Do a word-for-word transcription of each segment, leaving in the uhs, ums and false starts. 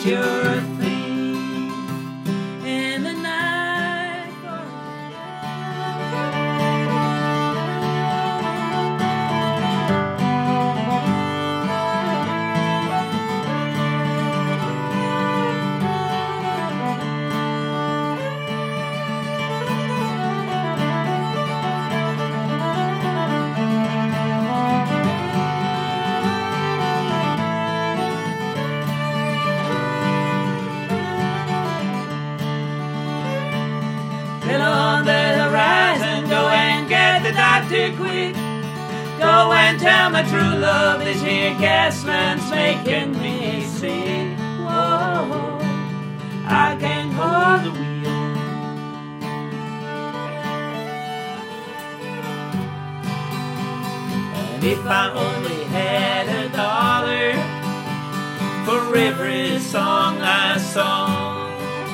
sure thing in the night. Fill on the horizon, go and get the doctor quick. Go and tell my true love this here gasman's making me sick. Whoa, I can't hold the wheel. And if I only had a dollar for every song I sung,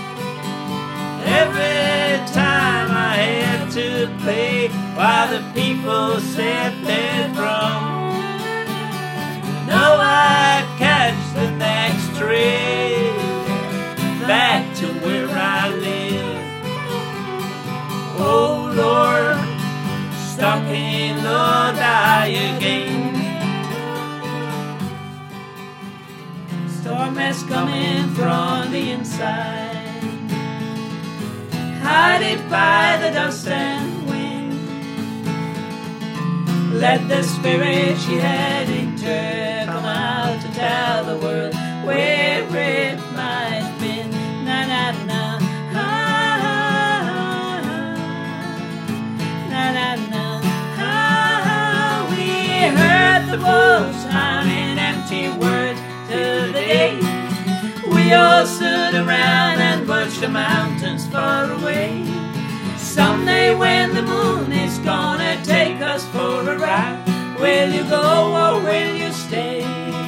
every time I had to play while the people said they're drunk, now I catch the next train back to where I live. Oh Lord, stuck in the die again. Storm is coming from the inside, hide it by the dust and wind. Let the spirit she had in her come out to tell the world where it might have been. Na na na, ah, na na na, ah. We heard the wolves humming empty words to the day. We all stood around and watched the mountains far away. Someday when the moon is gonna take us for a ride, will you go or will you stay?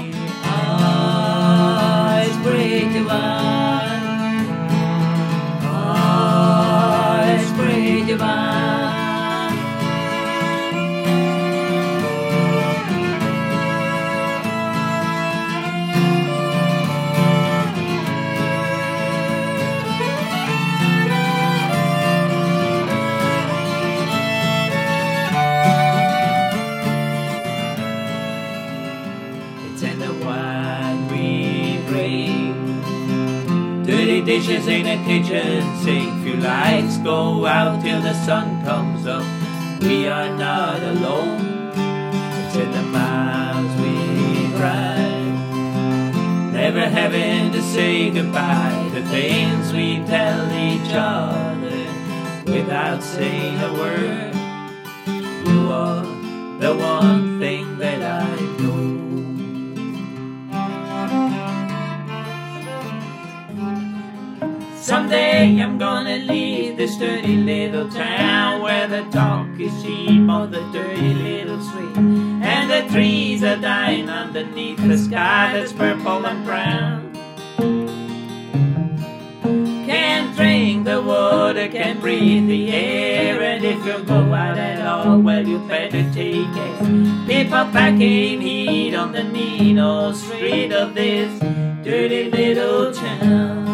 Ah, it's great divine. Ah, it's great divine. Dirty dishes in a kitchen sink. Few lights go out till the sun comes up. We are not alone. It's in the miles we drive, never having to say goodbye. The things we tell each other without saying a word. You are the one thing that I know. Someday I'm gonna leave this dirty little town where the talk is cheap on the dirty little street, and the trees are dying underneath the sky that's purple and brown. Can't drink the water, can't breathe the air, and if you go out at all, well you better take care. People packing heat on the mean old street of this dirty little town.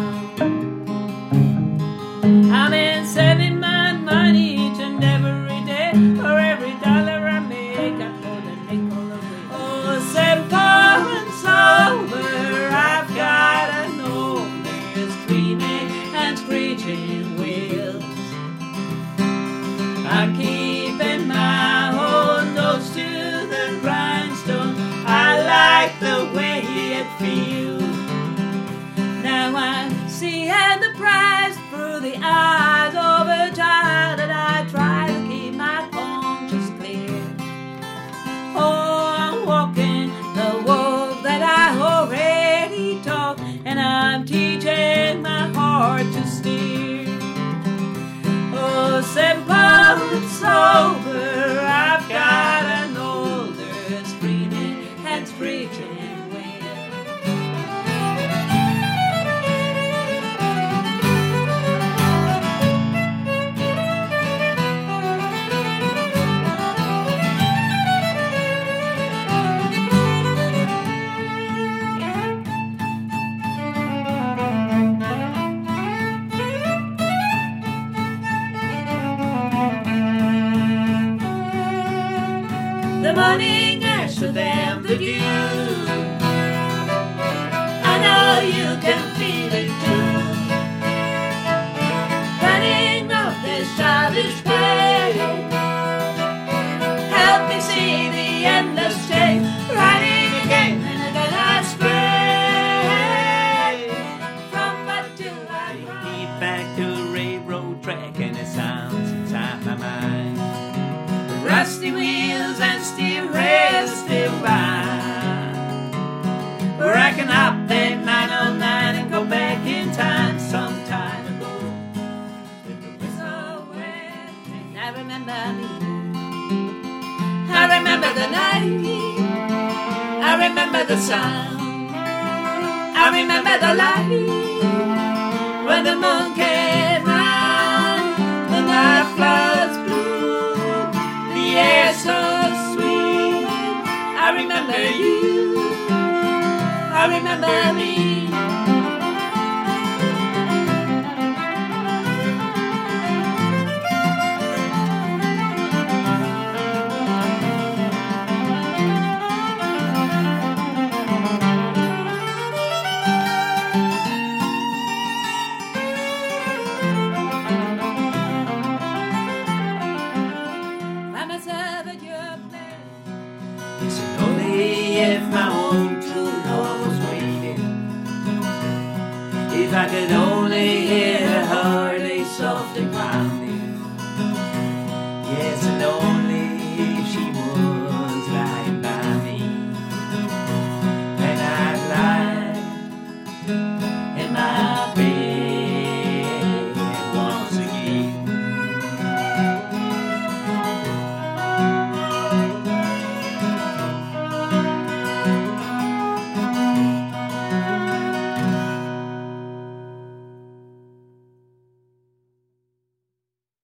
I've been saving my money each and every day. For every dollar I make, I put a nickel away. Oh, simple and sober, I've got to know there's screaming and screeching wheels. I'm keeping my whole nose to the grindstone. I like the way it feels. Now I see and the prize through the eyes of a child, and I try to keep my conscience clear. Oh, I'm walking the walk that I already talk, and I'm teaching my heart to steer. Oh, simple and sober, I've got an older screaming and screeching. sound. I remember the light when the moon came round, the night flowers blue, the air so sweet. I remember you, I remember me. Listen, only if my own true love was waiting, if I could only hear her heart lay soft and pounding. Yes, and only if she was lying by me, and I'd lie in my